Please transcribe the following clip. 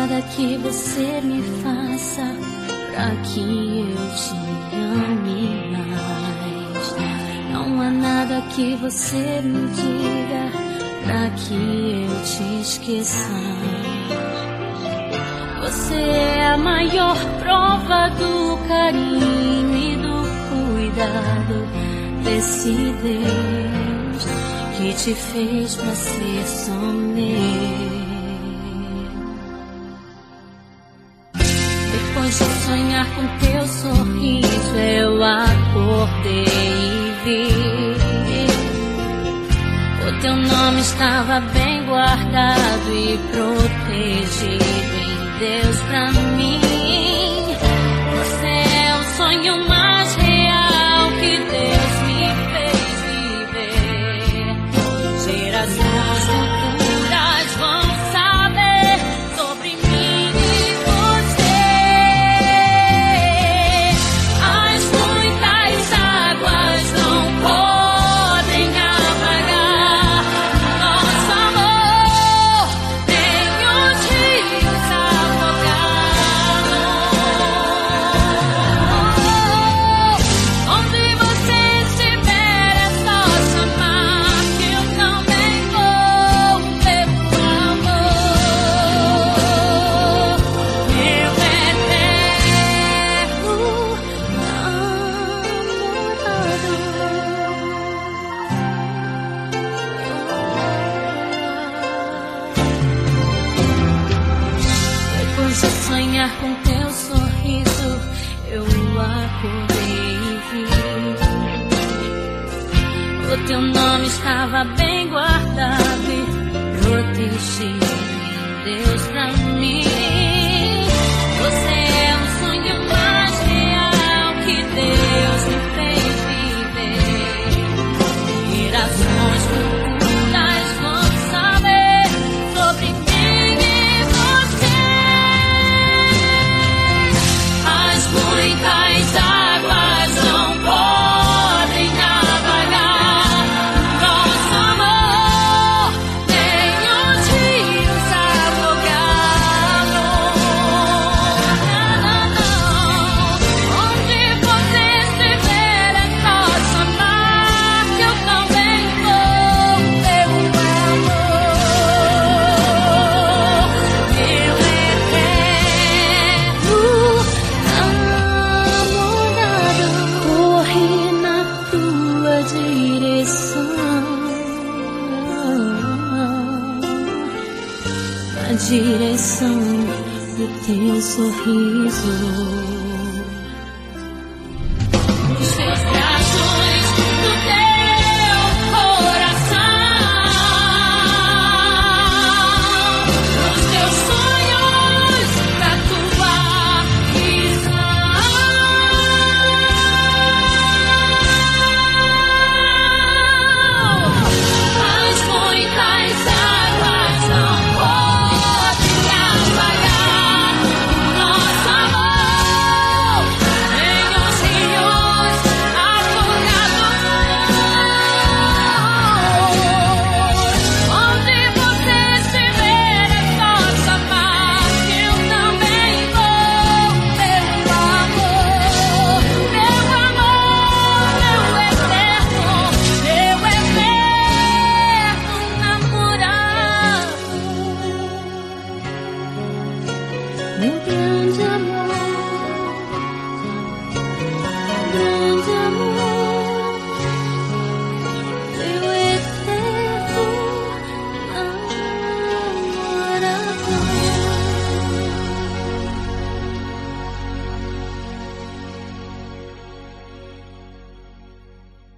nada que você me faça pra que eu te ame mais. Não há nada que você me diga pra que eu te esqueça. Você é a maior prova do carinho e do cuidado desse Deus que te fez pra ser só meu. Depois de sonhar com teu sorriso, eu acordei e vi o teu nome estava bem guardado e protegido em Deus pra mim. Você é o sonho mais real que Deus me fez viver. Gerações futuras vão saber sobre mim e você. As muitas águas não podem apagar nosso amor, nem os rios afogá-lo. Onde você estiver é só chamar que eu também vou, meu amor, meu eterno Depois de sonhar com teu sorriso, eu acordei e vi o teu nome estava bem guardado e protegido em Deus pra mim. Você é o sonho mais real que Deus me fez viver. Gerações futuras vão saber sobre mim e você. As muitas águas não podem apagar nosso amor, nem os rios afogá-lo. Onde você estiver é só chamar que eu também vou, meu amor, meu eterno namorado. Corri na tua direção, na direção do teu sorriso. Os teus braços, do teu coração, os teus sonhos, da tua visão. As muitas águas não podem apagar nosso amor, nem os rios afogados. Onde você estiver é só chamar que eu também vou, meu amor, meu eterno namorado. Meu grande